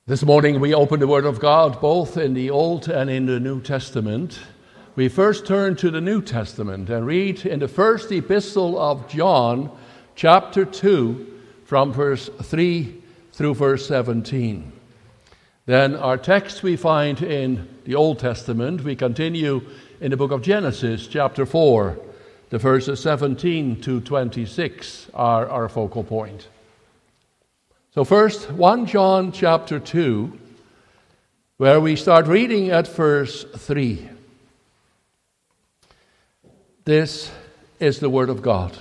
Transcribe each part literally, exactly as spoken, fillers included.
This morning we open the Word of God both in the Old and in the New Testament. We first turn to the New Testament and read in the first epistle of John, chapter two, from verse three through verse seventeen. Then our text we find in the Old Testament. We continue in the book of Genesis, chapter four. The verses seventeen to twenty-six are our focal point. So first, First John chapter two, where we start reading at verse three. This is the word of God.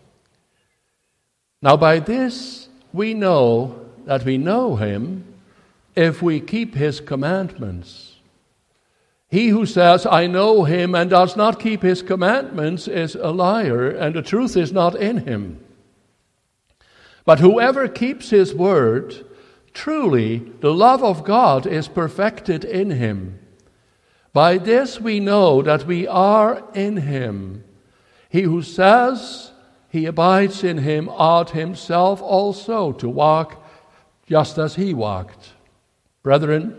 Now by this we know that we know him if we keep his commandments. He who says, I know him, and does not keep his commandments is a liar, and the truth is not in him. But whoever keeps his word, truly the love of God is perfected in him. By this we know that we are in him. He who says he abides in him ought himself also to walk just as he walked. Brethren,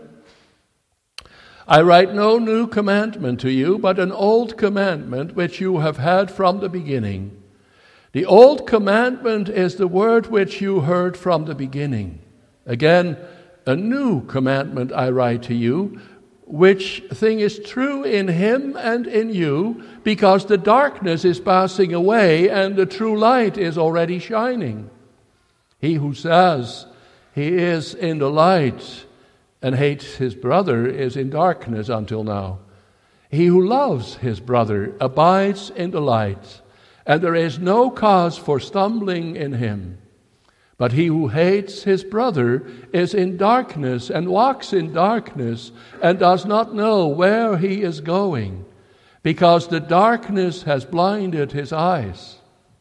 I write no new commandment to you, but an old commandment which you have had from the beginning. The old commandment is the word which you heard from the beginning. Again, a new commandment I write to you, which thing is true in him and in you, because the darkness is passing away and the true light is already shining. He who says he is in the light and hates his brother is in darkness until now. He who loves his brother abides in the light, and there is no cause for stumbling in him. But he who hates his brother is in darkness and walks in darkness and does not know where he is going, because the darkness has blinded his eyes.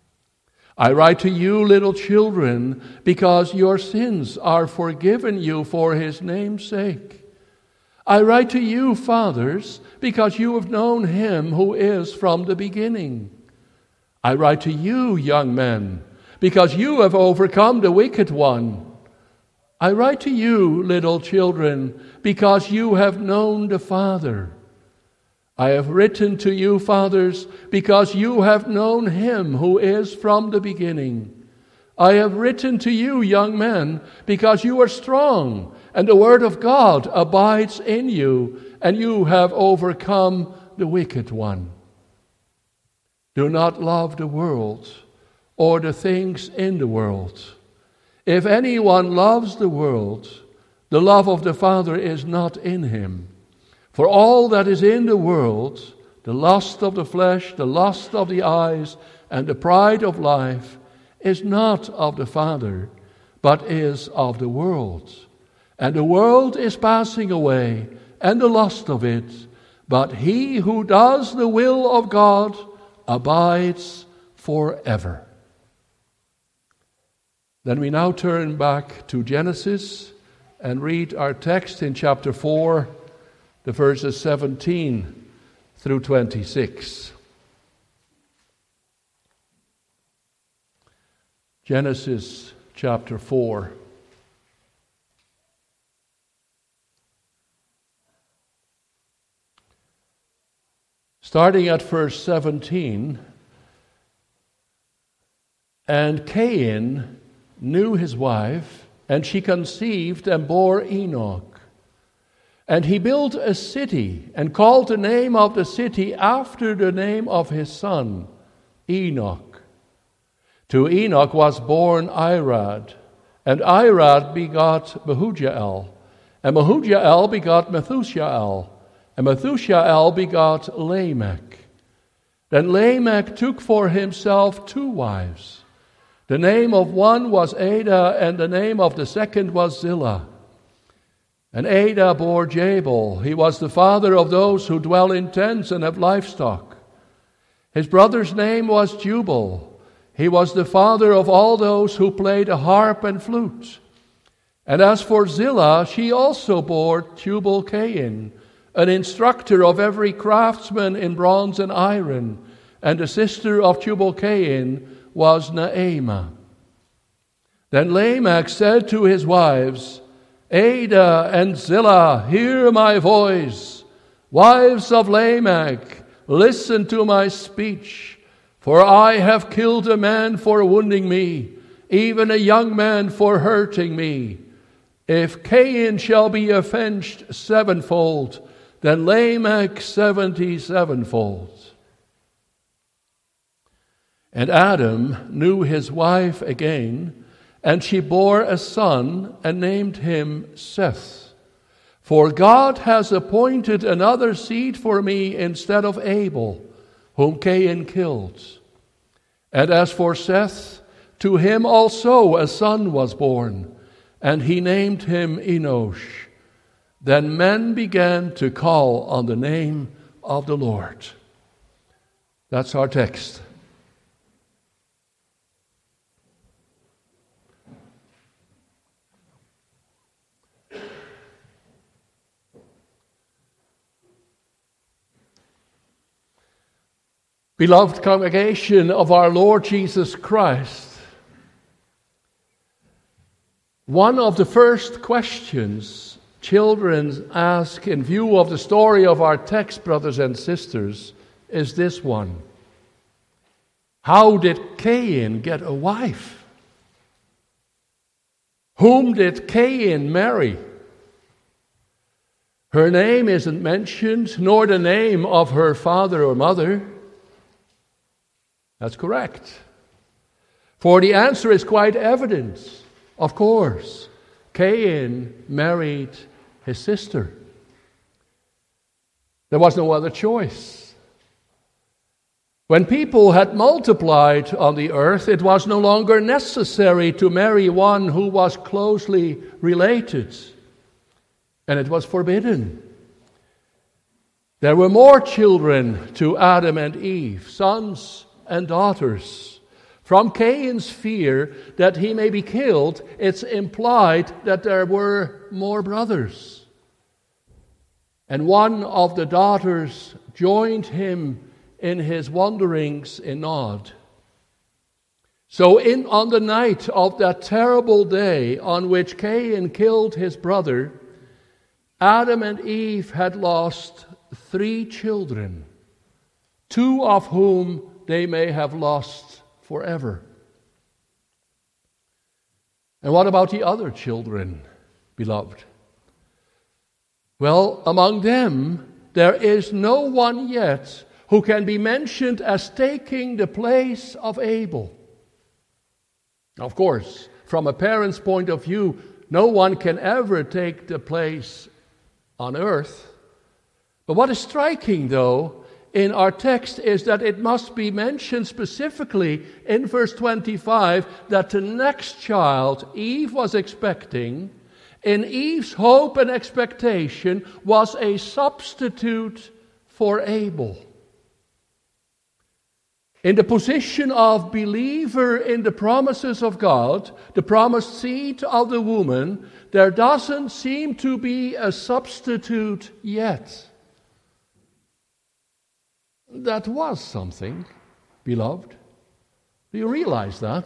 I write to you, little children, because your sins are forgiven you for his name's sake. I write to you, fathers, because you have known him who is from the beginning. I write to you, young men, because you have overcome the wicked one. I write to you, little children, because you have known the Father. I have written to you, fathers, because you have known him who is from the beginning. I have written to you, young men, because you are strong, and the word of God abides in you, and you have overcome the wicked one. Do not love the world or the things in the world. If anyone loves the world, the love of the Father is not in him. For all that is in the world, the lust of the flesh, the lust of the eyes, and the pride of life, is not of the Father, but is of the world. And the world is passing away, and the lust of it, but he who does the will of God abides forever. Then we now turn back to Genesis and read our text in chapter four, the verses seventeen through twenty-six. Genesis chapter four. Starting at verse seventeen, and Cain knew his wife, and she conceived and bore Enoch. And he built a city, and called the name of the city after the name of his son, Enoch. To Enoch was born Irad, and Irad begot Mehujael, and Mehujael begot Methushael, and Methushael begot Lamech. Then Lamech took for himself two wives. The name of one was Ada, and the name of the second was Zillah. And Ada bore Jabal. He was the father of those who dwell in tents and have livestock. His brother's name was Jubal. He was the father of all those who played a harp and flute. And as for Zillah, she also bore Tubal-Cain, an instructor of every craftsman in bronze and iron, and the sister of Tubal-Cain was Naamah. Then Lamech said to his wives, Ada and Zillah, hear my voice. Wives of Lamech, listen to my speech. For I have killed a man for wounding me, even a young man for hurting me. If Cain shall be avenged sevenfold, then Lamech seventy sevenfold. And Adam knew his wife again, and she bore a son and named him Seth. For God has appointed another seed for me instead of Abel, whom Cain killed. And as for Seth, to him also a son was born, and he named him Enosh. Then men began to call on the name of the Lord. That's our text. Beloved congregation of our Lord Jesus Christ, one of the first questions children ask in view of the story of our text, brothers and sisters, is this one. How did Cain get a wife? Whom did Cain marry? Her name isn't mentioned, nor the name of her father or mother. That's correct. For the answer is quite evident. Of course, Cain married his sister. There was no other choice. When people had multiplied on the earth, it was no longer necessary to marry one who was closely related, and it was forbidden. There were more children to Adam and Eve, sons and daughters. From Cain's fear that he may be killed, it's implied that there were more brothers. And one of the daughters joined him in his wanderings in Nod. So in on the night of that terrible day on which Cain killed his brother, Adam and Eve had lost three children, two of whom they may have lost forever. And what about the other children, beloved? Well, among them, there is no one yet who can be mentioned as taking the place of Abel. Of course, from a parent's point of view, no one can ever take the place on earth. But what is striking, though, in our text is that it must be mentioned specifically in verse twenty-five that the next child Eve was expecting, in Eve's hope and expectation, was a substitute for Abel. In the position of believer in the promises of God, the promised seed of the woman, there doesn't seem to be a substitute yet. That was something, beloved. Do you realize that?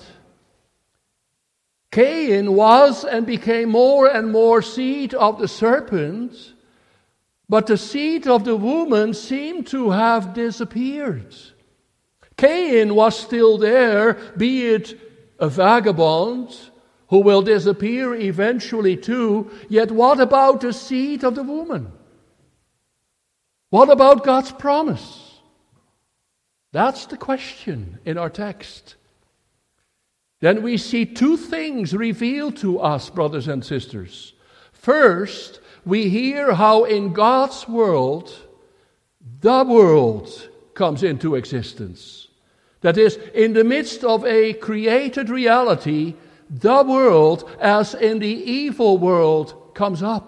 Cain was and became more and more seed of the serpent, but the seed of the woman seemed to have disappeared. Cain was still there, be it a vagabond who will disappear eventually too, yet what about the seed of the woman? What about God's promise? That's the question in our text. Then we see two things revealed to us, brothers and sisters. First, we hear how in God's world, the world comes into existence. That is, in the midst of a created reality, the world, as in the evil world, comes up.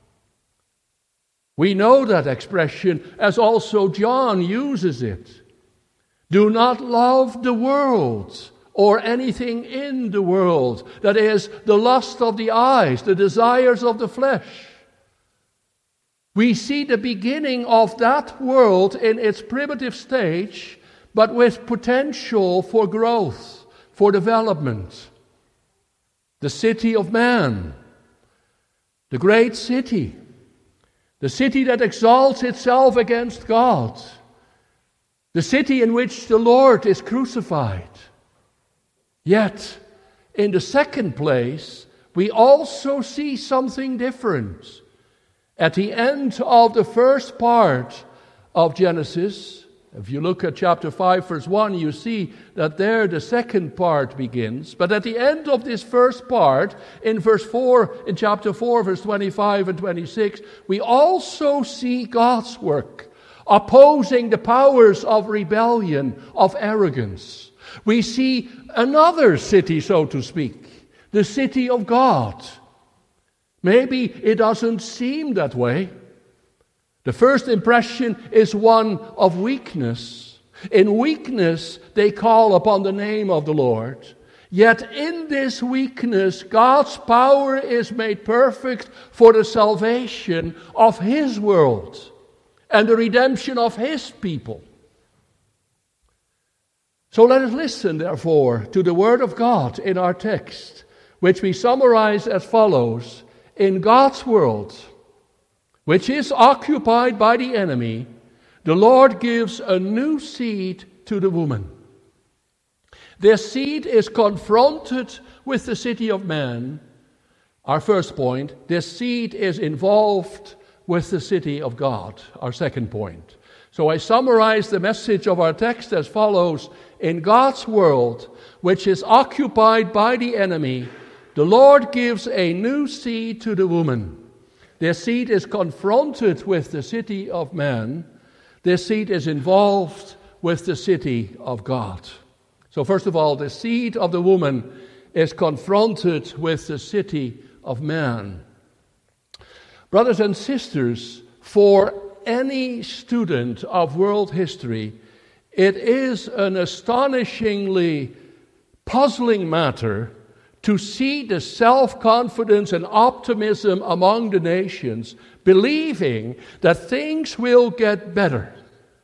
We know that expression as also John uses it. Do not love the world or anything in the world. That is, the lust of the eyes, the desires of the flesh. We see the beginning of that world in its primitive stage, but with potential for growth, for development. The city of man. The great city, the city that exalts itself against God, the city in which the Lord is crucified. Yet, in the second place, we also see something different. At the end of the first part of Genesis, if you look at chapter five, verse one, you see that there the second part begins. But at the end of this first part, in verse four, in chapter four, verse twenty-five and twenty-six, we also see God's work, opposing the powers of rebellion, of arrogance. We see another city, so to speak, the city of God. Maybe it doesn't seem that way. The first impression is one of weakness. In weakness, they call upon the name of the Lord. Yet in this weakness, God's power is made perfect for the salvation of His world and the redemption of His people. So let us listen, therefore, to the Word of God in our text, which we summarize as follows. In God's world, which is occupied by the enemy, the Lord gives a new seed to the woman. This seed is confronted with the city of man. Our first point, this seed is involved with the city of God. Our second point. So I summarize the message of our text as follows. In God's world, which is occupied by the enemy, the Lord gives a new seed to the woman. This seed is confronted with the city of man. This seed is involved with the city of God. So first of all, the seed of the woman is confronted with the city of man. Brothers and sisters, for any student of world history, it is an astonishingly puzzling matter to see the self-confidence and optimism among the nations, believing that things will get better.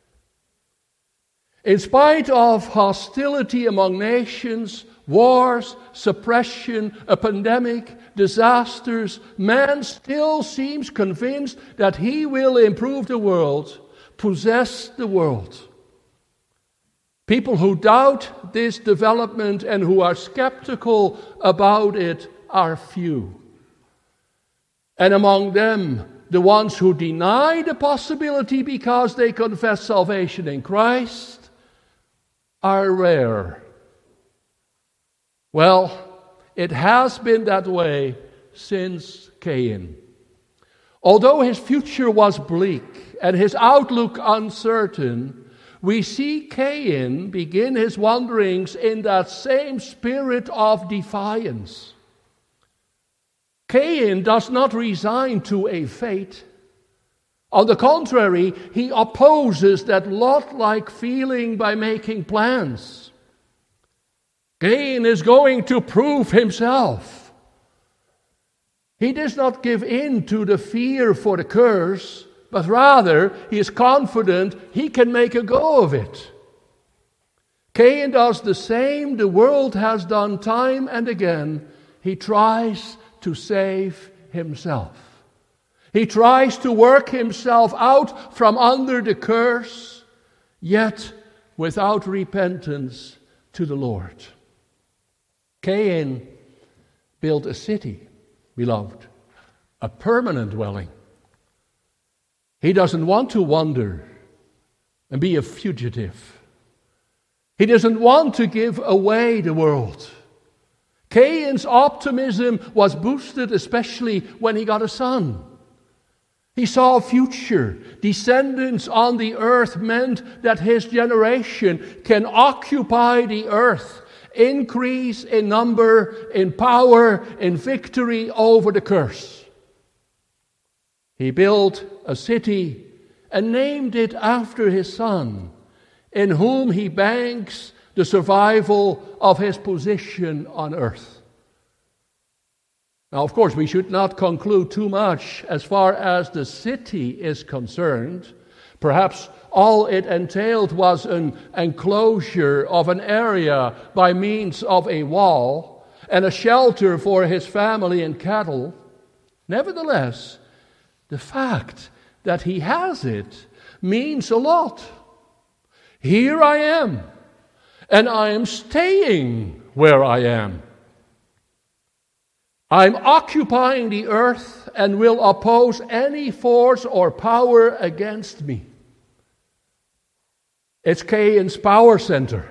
In spite of hostility among nations, wars, suppression, a pandemic, disasters, man still seems convinced that he will improve the world, possess the world. People who doubt this development and who are skeptical about it are few. And among them, the ones who deny the possibility because they confess salvation in Christ are rare. Well, it has been that way since Cain. Although his future was bleak and his outlook uncertain, we see Cain begin his wanderings in that same spirit of defiance. Cain does not resign to a fate. On the contrary, he opposes that Lot-like feeling by making plans. Cain is going to prove himself. He does not give in to the fear for the curse, but rather, he is confident he can make a go of it. Cain does the same the world has done time and again. He tries to save himself. He tries to work himself out from under the curse, yet without repentance to the Lord. Cain built a city, beloved, a permanent dwelling. He doesn't want to wander and be a fugitive. He doesn't want to give away the world. Cain's optimism was boosted especially when he got a son. He saw a future. Descendants on the earth meant that his generation can occupy the earth, increase in number, in power, in victory over the curse. He built a city and named it after his son, in whom he banks the survival of his position on earth. Now, of course, we should not conclude too much as far as the city is concerned. Perhaps all it entailed was an enclosure of an area by means of a wall and a shelter for his family and cattle. Nevertheless, the fact that he has it means a lot. Here I am, and I am staying where I am. I'm occupying the earth and will oppose any force or power against me. It's Cain's power center.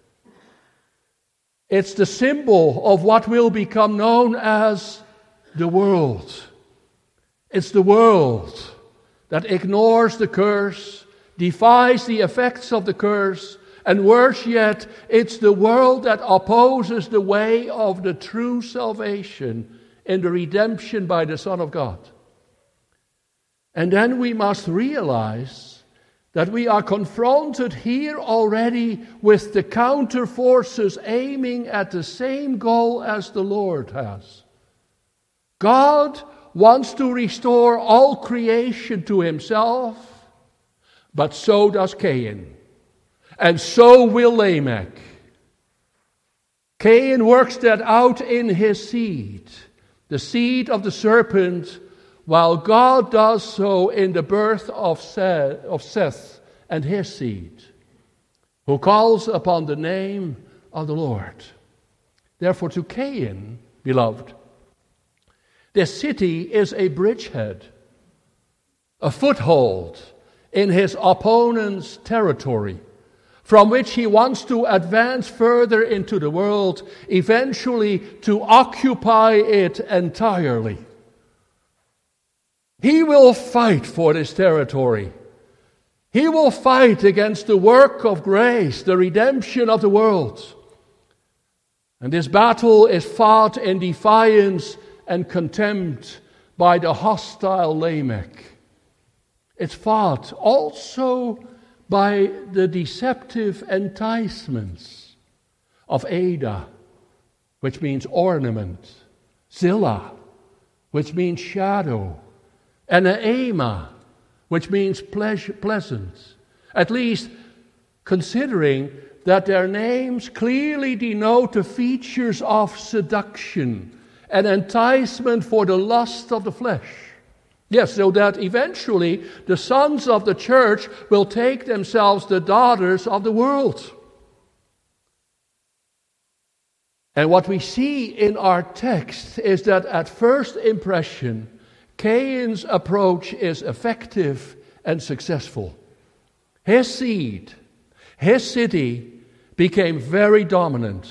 It's the symbol of what will become known as the world. It's the world that ignores the curse, defies the effects of the curse, and worse yet, it's the world that opposes the way of the true salvation in the redemption by the Son of God. And then we must realize that we are confronted here already with the counter forces aiming at the same goal as the Lord has. God wants to restore all creation to himself, but so does Cain. And so will Lamech. Cain works that out in his seed, the seed of the serpent, while God does so in the birth of Seth and his seed, who calls upon the name of the Lord. Therefore, to Cain, beloved, this city is a bridgehead, a foothold in his opponent's territory, from which he wants to advance further into the world, eventually to occupy it entirely. He will fight for this territory. He will fight against the work of grace, the redemption of the world. And this battle is fought in defiance and contempt by the hostile Lamech. It's fought also by the deceptive enticements of Ada, which means ornament, Zillah, which means shadow, and Naamah, which means pleasure, pleasant. At least considering that their names clearly denote the features of seduction and enticement for the lust of the flesh. Yes, so that eventually the sons of the church will take themselves the daughters of the world. And what we see in our text is that at first impression, Cain's approach is effective and successful. His seed, his city, became very dominant.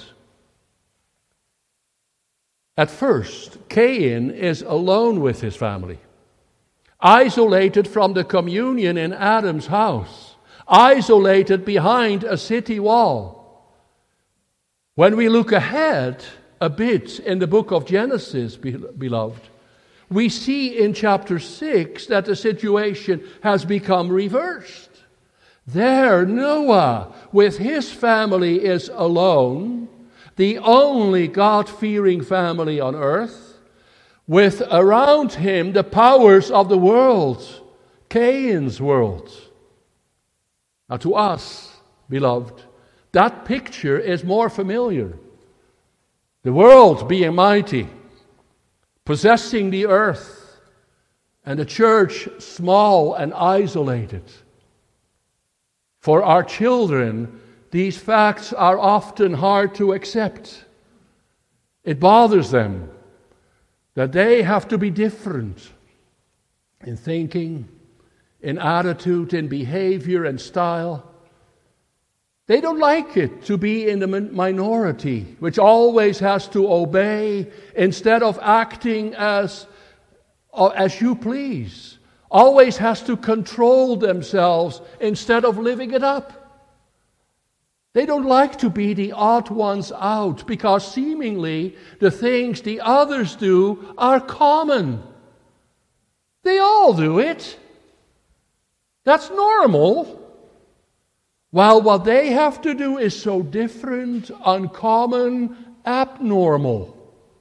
At first, Cain is alone with his family, isolated from the communion in Adam's house, isolated behind a city wall. When we look ahead a bit in the book of Genesis, beloved, we see in chapter six that the situation has become reversed. There, Noah, with his family, is alone, the only God-fearing family on earth, with around him the powers of the world, Cain's world. Now to us, beloved, that picture is more familiar. The world being mighty, possessing the earth, and the church small and isolated. For our children, these facts are often hard to accept. It bothers them that they have to be different in thinking, in attitude, in behavior and style. They don't like it to be in the minority, which always has to obey instead of acting as, as you please. Always has to control themselves instead of living it up. They don't like to be the odd ones out because seemingly the things the others do are common. They all do it. That's normal. While what they have to do is so different, uncommon, abnormal.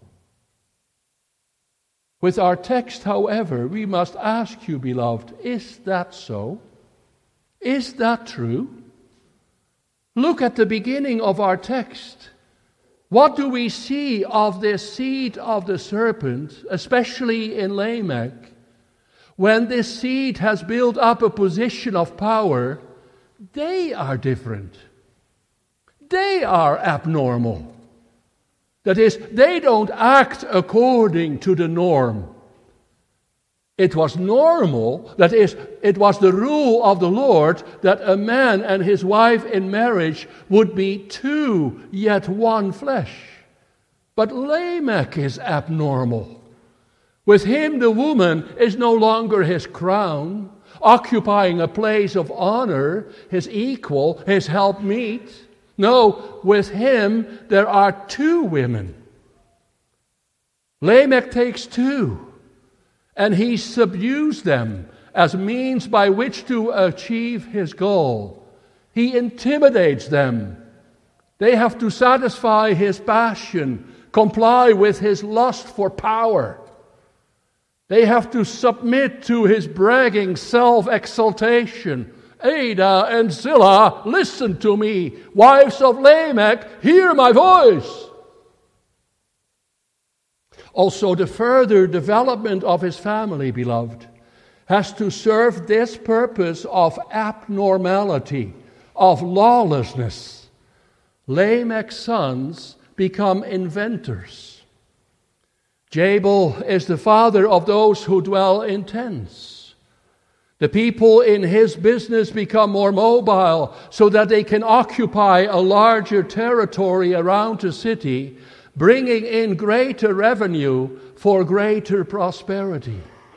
With our text, however, we must ask you, beloved, is that so? Is that true? Look at the beginning of our text. What do we see of this seed of the serpent, especially in Lamech? When this seed has built up a position of power, they are different. They are abnormal. That is, they don't act according to the norm. It was normal, that is, it was the rule of the Lord that a man and his wife in marriage would be two, yet one flesh. But Lamech is abnormal. With him, the woman is no longer his crown, occupying a place of honor, his equal, his helpmeet. No, with him, there are two women. Lamech takes two, and he subdues them as means by which to achieve his goal. He intimidates them. They have to satisfy his passion, comply with his lust for power. They have to submit to his bragging self-exaltation. Ada and Zillah, listen to me. Wives of Lamech, hear my voice. Also, the further development of his family, beloved, has to serve this purpose of abnormality, of lawlessness. Lamech's sons become inventors. Jabal is the father of those who dwell in tents. The people in his business become more mobile so that they can occupy a larger territory around the city, bringing in greater revenue for greater prosperity.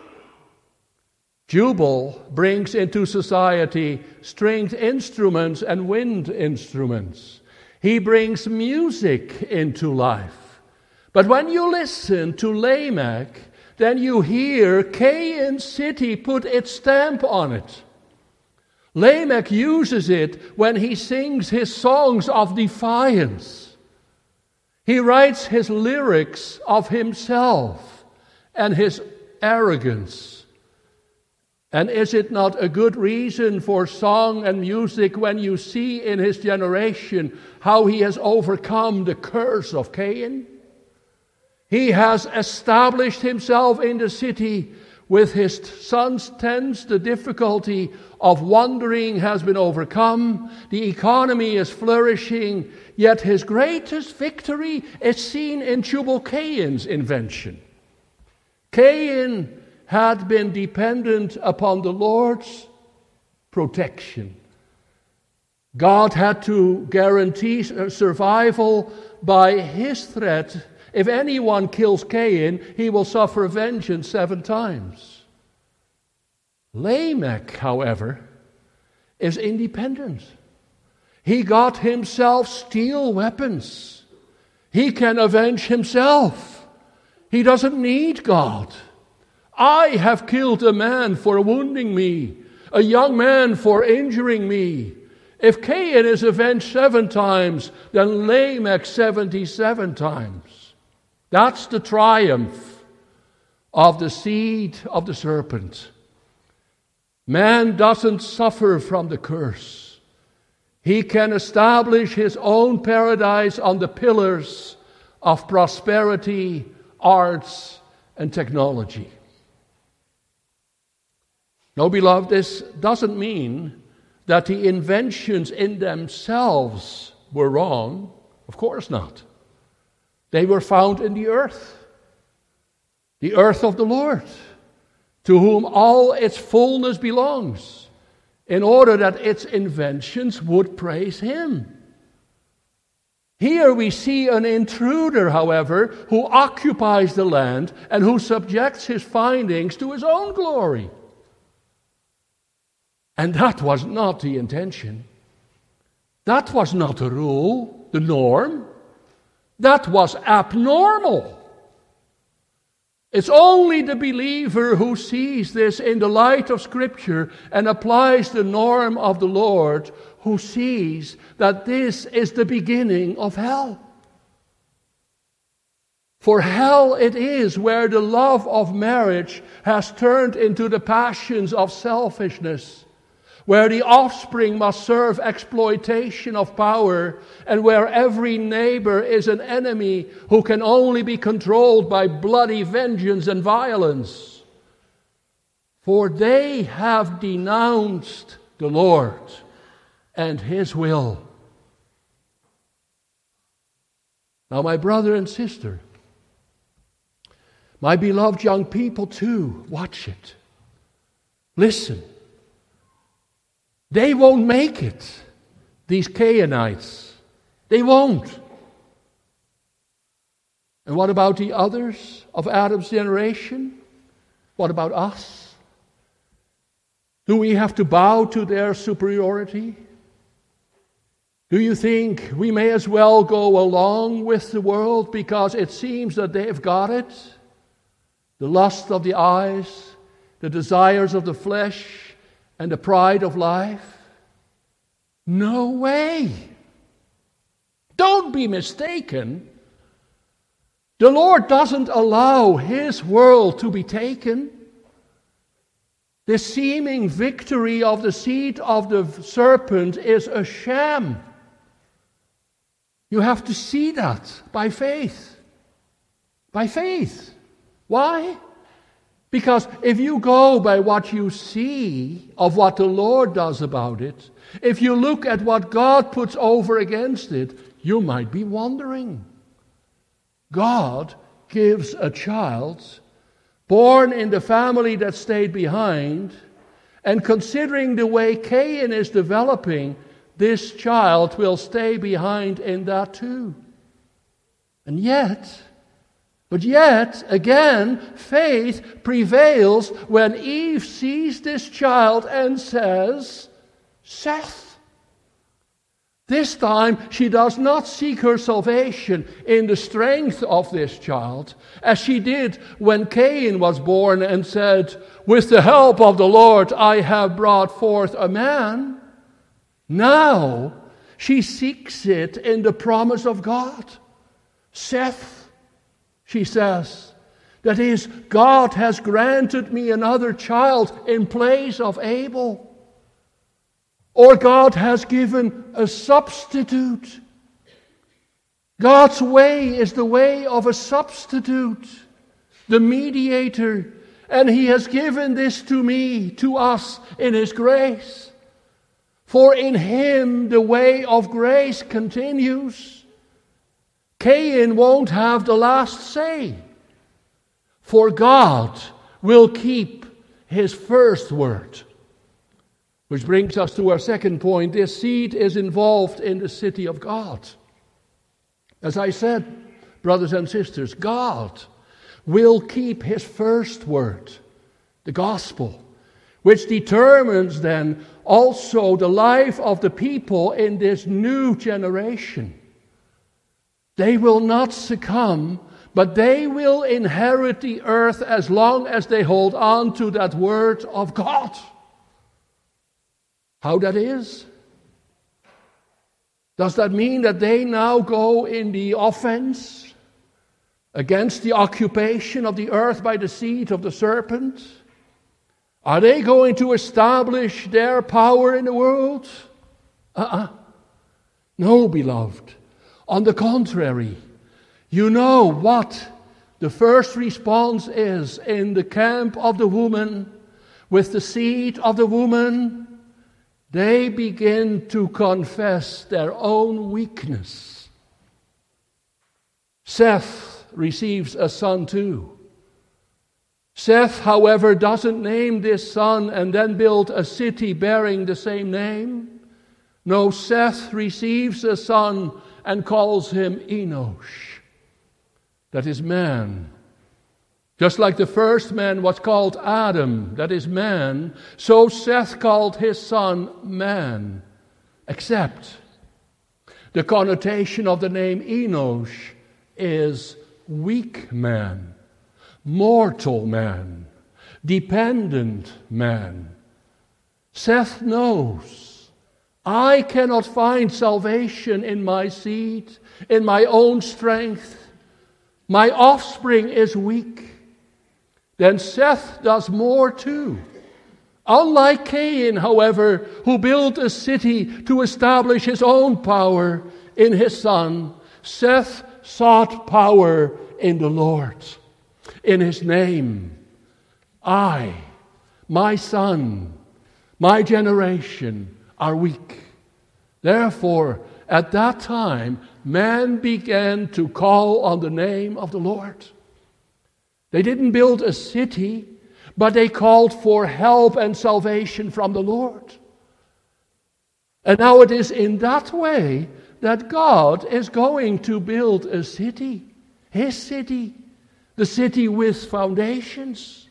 Jubal brings into society stringed instruments and wind instruments. He brings music into life. But when you listen to Lamech, then you hear Cain's city put its stamp on it. Lamech uses it when he sings his songs of defiance. He writes his lyrics of himself and his arrogance. And is it not a good reason for song and music when you see in his generation how he has overcome the curse of Cain? He has established himself in the city with his son's tents. The difficulty of wandering has been overcome. The economy is flourishing. Yet his greatest victory is seen in Tubal-Cain's invention. Cain had been dependent upon the Lord's protection. God had to guarantee survival by his threat. If anyone kills Cain, he will suffer vengeance seven times. Lamech, however, is independent. He got himself steel weapons. He can avenge himself. He doesn't need God. I have killed a man for wounding me, a young man for injuring me. If Cain is avenged seven times, then Lamech seventy-seven times. That's the triumph of the seed of the serpent. Man doesn't suffer from the curse. He can establish his own paradise on the pillars of prosperity, arts, and technology. No, beloved, this doesn't mean that the inventions in themselves were wrong. Of course not. They were found in the earth, the earth of the Lord, to whom all its fullness belongs, in order that its inventions would praise Him. Here we see an intruder, however, who occupies the land and who subjects his findings to his own glory. And that was not the intention. That was not the rule, the norm. That was abnormal. It's only the believer who sees this in the light of Scripture and applies the norm of the Lord who sees that this is the beginning of hell. For hell it is where the love of marriage has turned into the passions of selfishness, where the offspring must serve exploitation of power, and where every neighbor is an enemy who can only be controlled by bloody vengeance and violence. For they have denounced the Lord and His will. Now, my brother and sister, my beloved young people too, watch it. Listen. They won't make it, these Canaanites. They won't. And what about the others of Adam's generation? What about us? Do we have to bow to their superiority? Do you think we may as well go along with the world because it seems that they've got it? The lust of the eyes, the desires of the flesh, and the pride of life? No way. Don't be mistaken. The Lord doesn't allow His world to be taken. The seeming victory of the seed of the serpent is a sham. You have to see that by faith. By faith. Why? Because if you go by what you see of what the Lord does about it, if you look at what God puts over against it, you might be wondering. God gives a child born in the family that stayed behind, and considering the way Cain is developing, this child will stay behind in that too. And yet, but yet, again, faith prevails when Eve sees this child and says, Seth. This time, she does not seek her salvation in the strength of this child, as she did when Cain was born and said, with the help of the Lord, I have brought forth a man. Now, she seeks it in the promise of God. Seth, she says, that is, God has granted me another child in place of Abel. Or God has given a substitute. God's way is the way of a substitute, the mediator, and He has given this to me, to us, in His grace. For in Him the way of grace continues. Cain won't have the last say, for God will keep His first word. Which brings us to our second point. This seed is involved in the city of God. As I said, brothers and sisters, God will keep His first word, the gospel, which determines then also the life of the people in this new generation. They will not succumb, but they will inherit the earth as long as they hold on to that word of God. How that is? Does that mean that they now go in the offense against the occupation of the earth by the seed of the serpent? Are they going to establish their power in the world? Uh-uh. No, beloved. On the contrary, you know what the first response is in the camp of the woman with the seed of the woman. They begin to confess their own weakness. Seth receives a son too. Seth, however, doesn't name this son and then build a city bearing the same name. No, Seth receives a son and calls him Enosh. That is man. Just like the first man was called Adam, that is man, so Seth called his son man. Except the connotation of the name Enosh is weak man, mortal man, dependent man. Seth knows, I cannot find salvation in my seed, in my own strength. My offspring is weak. Then Seth does more too. Unlike Cain, however, who built a city to establish his own power in his son, Seth sought power in the Lord. In his name, I, my son, my generation are weak. Therefore, at that time, man began to call on the name of the Lord. They didn't build a city, but they called for help and salvation from the Lord. And now it is in that way that God is going to build a city, his city, the city with foundations.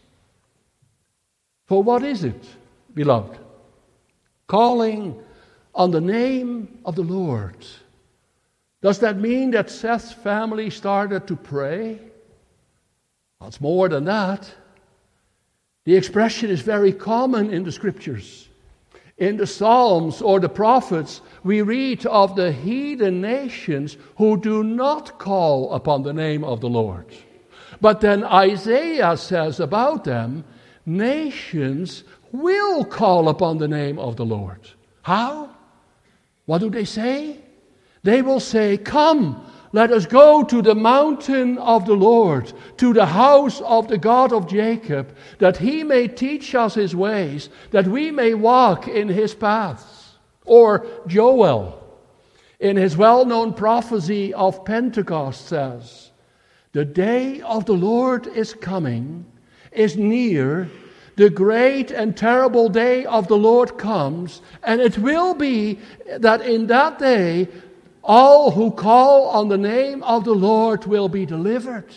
For what is it, beloved? Calling on the name of the Lord. Does that mean that Seth's family started to pray? Well, it's more than that. The expression is very common in the Scriptures. In the Psalms or the prophets, we read of the heathen nations who do not call upon the name of the Lord. But then Isaiah says about them, nations will call upon the name of the Lord. How? What do they say? They will say, come, let us go to the mountain of the Lord, to the house of the God of Jacob, that he may teach us his ways, that we may walk in his paths. Or Joel, in his well-known prophecy of Pentecost, says, the day of the Lord is coming, is near, the great and terrible day of the Lord comes, and it will be that in that day all who call on the name of the Lord will be delivered.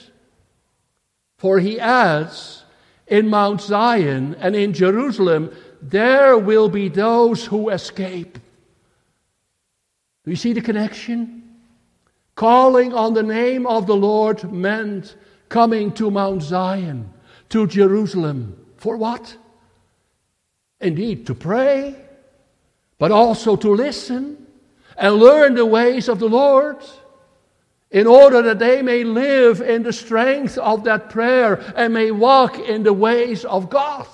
For he adds, in Mount Zion and in Jerusalem, there will be those who escape. Do you see the connection? Calling on the name of the Lord meant coming to Mount Zion, to Jerusalem. For what? Indeed, to pray, but also to listen and learn the ways of the Lord, in order that they may live in the strength of that prayer and may walk in the ways of God.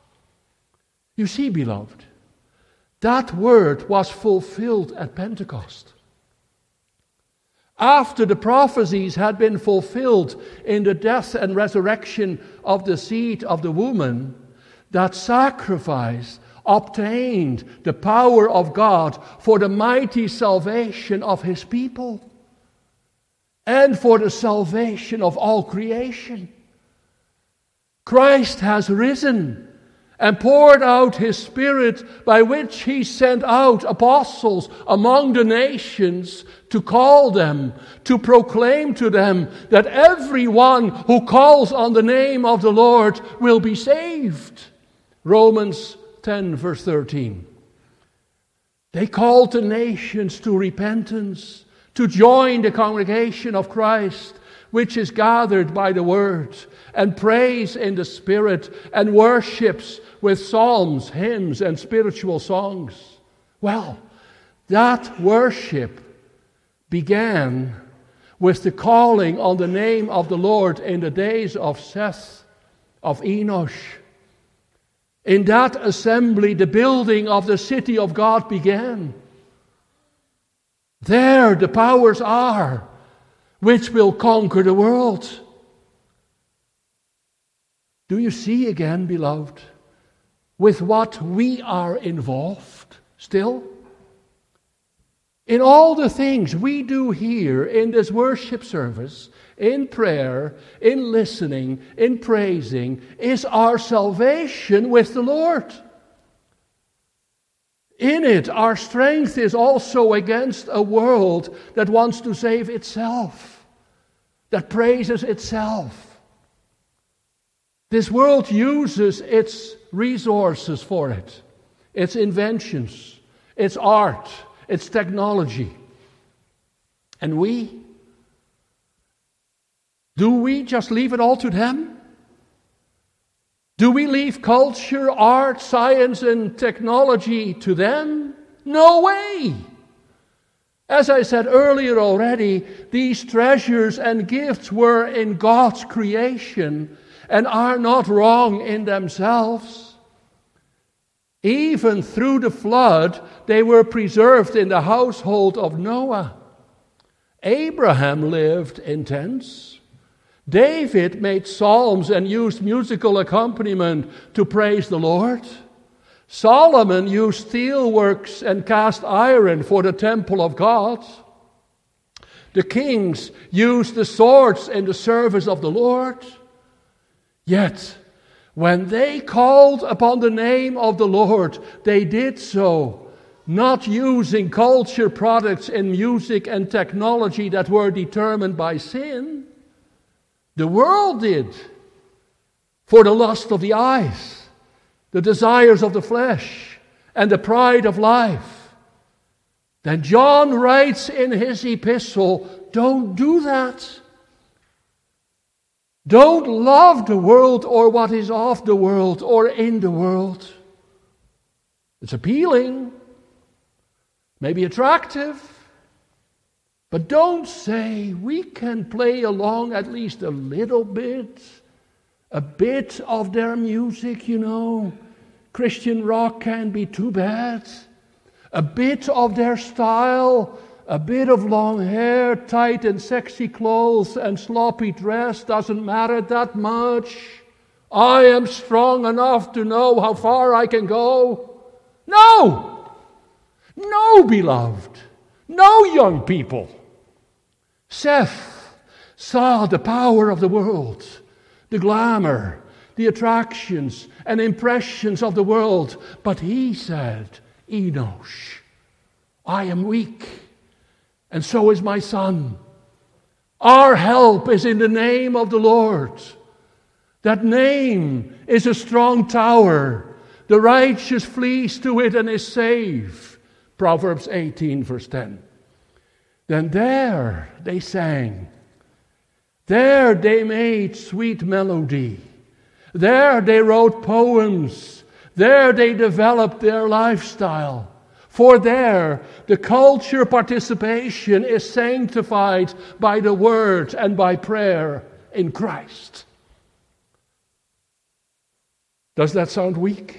You see, beloved, that word was fulfilled at Pentecost. After the prophecies had been fulfilled in the death and resurrection of the seed of the woman, that sacrifice obtained the power of God for the mighty salvation of his people and for the salvation of all creation. Christ has risen and poured out his Spirit, by which he sent out apostles among the nations to call them, to proclaim to them that everyone who calls on the name of the Lord will be saved. Romans ten, verse thirteen. They called the nations to repentance, to join the congregation of Christ, which is gathered by the word, and prays in the Spirit, and worships with psalms, hymns, and spiritual songs. Well, that worship began with the calling on the name of the Lord in the days of Seth, of Enosh. In that assembly, the building of the city of God began. There the powers are which will conquer the world. Do you see again, beloved, with what we are involved still? In all the things we do here in this worship service, in prayer, in listening, in praising, is our salvation with the Lord. In it, our strength is also against a world that wants to save itself, that praises itself. This world uses its resources for it, its inventions, its art, its technology. And we? Do we just leave it all to them? Do we leave culture, art, science, and technology to them? No way! As I said earlier already, these treasures and gifts were in God's creation and are not wrong in themselves. Even through the flood, they were preserved in the household of Noah. Abraham lived in tents. David made psalms and used musical accompaniment to praise the Lord. Solomon used steelworks and cast iron for the temple of God. The kings used the swords in the service of the Lord. Yet, when they called upon the name of the Lord, they did so, not using culture products in music and technology that were determined by sin. The world did, for the lust of the eyes, the desires of the flesh, and the pride of life. Then John writes in his epistle, don't do that. Don't love the world or what is of the world or in the world. It's appealing, maybe attractive, but don't say we can play along at least a little bit, a bit of their music, you know. Christian rock can't be too bad. A bit of their style, a bit of long hair, tight and sexy clothes, and sloppy dress doesn't matter that much. I am strong enough to know how far I can go. No! No, beloved. No, young people. Seth saw the power of the world, the glamour, the attractions and impressions of the world, but he said, Enosh, I am weak, and so is my son. Our help is in the name of the Lord. That name is a strong tower. The righteous flees to it and is safe. Proverbs eighteen, verse ten. Then there they sang. There they made sweet melody. There they wrote poems. There they developed their lifestyle. For there, the culture participation is sanctified by the word and by prayer in Christ. Does that sound weak?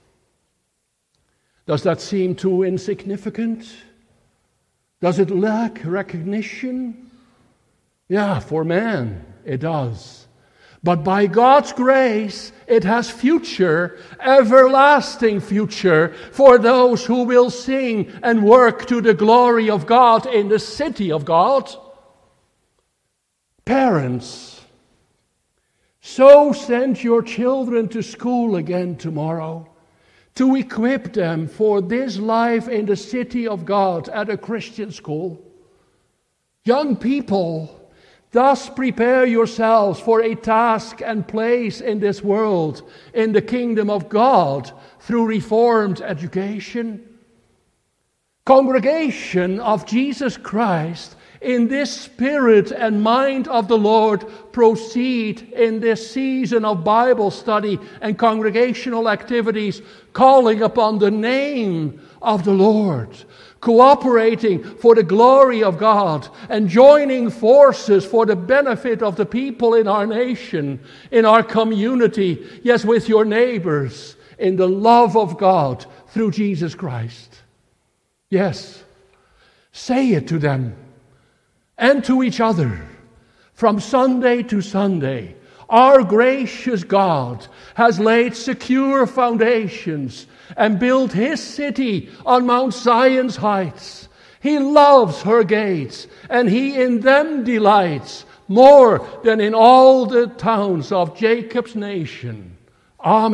Does that seem too insignificant? Does it lack recognition? Yeah, for man, it does. But by God's grace, it has future, everlasting future, for those who will sing and work to the glory of God in the city of God. Parents, so send your children to school again tomorrow to equip them for this life in the city of God at a Christian school. Young people, thus prepare yourselves for a task and place in this world, in the kingdom of God, through reformed education. Congregation of Jesus Christ, in this spirit and mind of the Lord, proceed in this season of Bible study and congregational activities, calling upon the name of the Lord, cooperating for the glory of God, and joining forces for the benefit of the people in our nation, in our community, yes, with your neighbors, in the love of God through Jesus Christ. Yes, say it to them and to each other from Sunday to Sunday. Our gracious God has laid secure foundations and built his city on Mount Zion's heights. He loves her gates, and he in them delights more than in all the towns of Jacob's nation. Amen.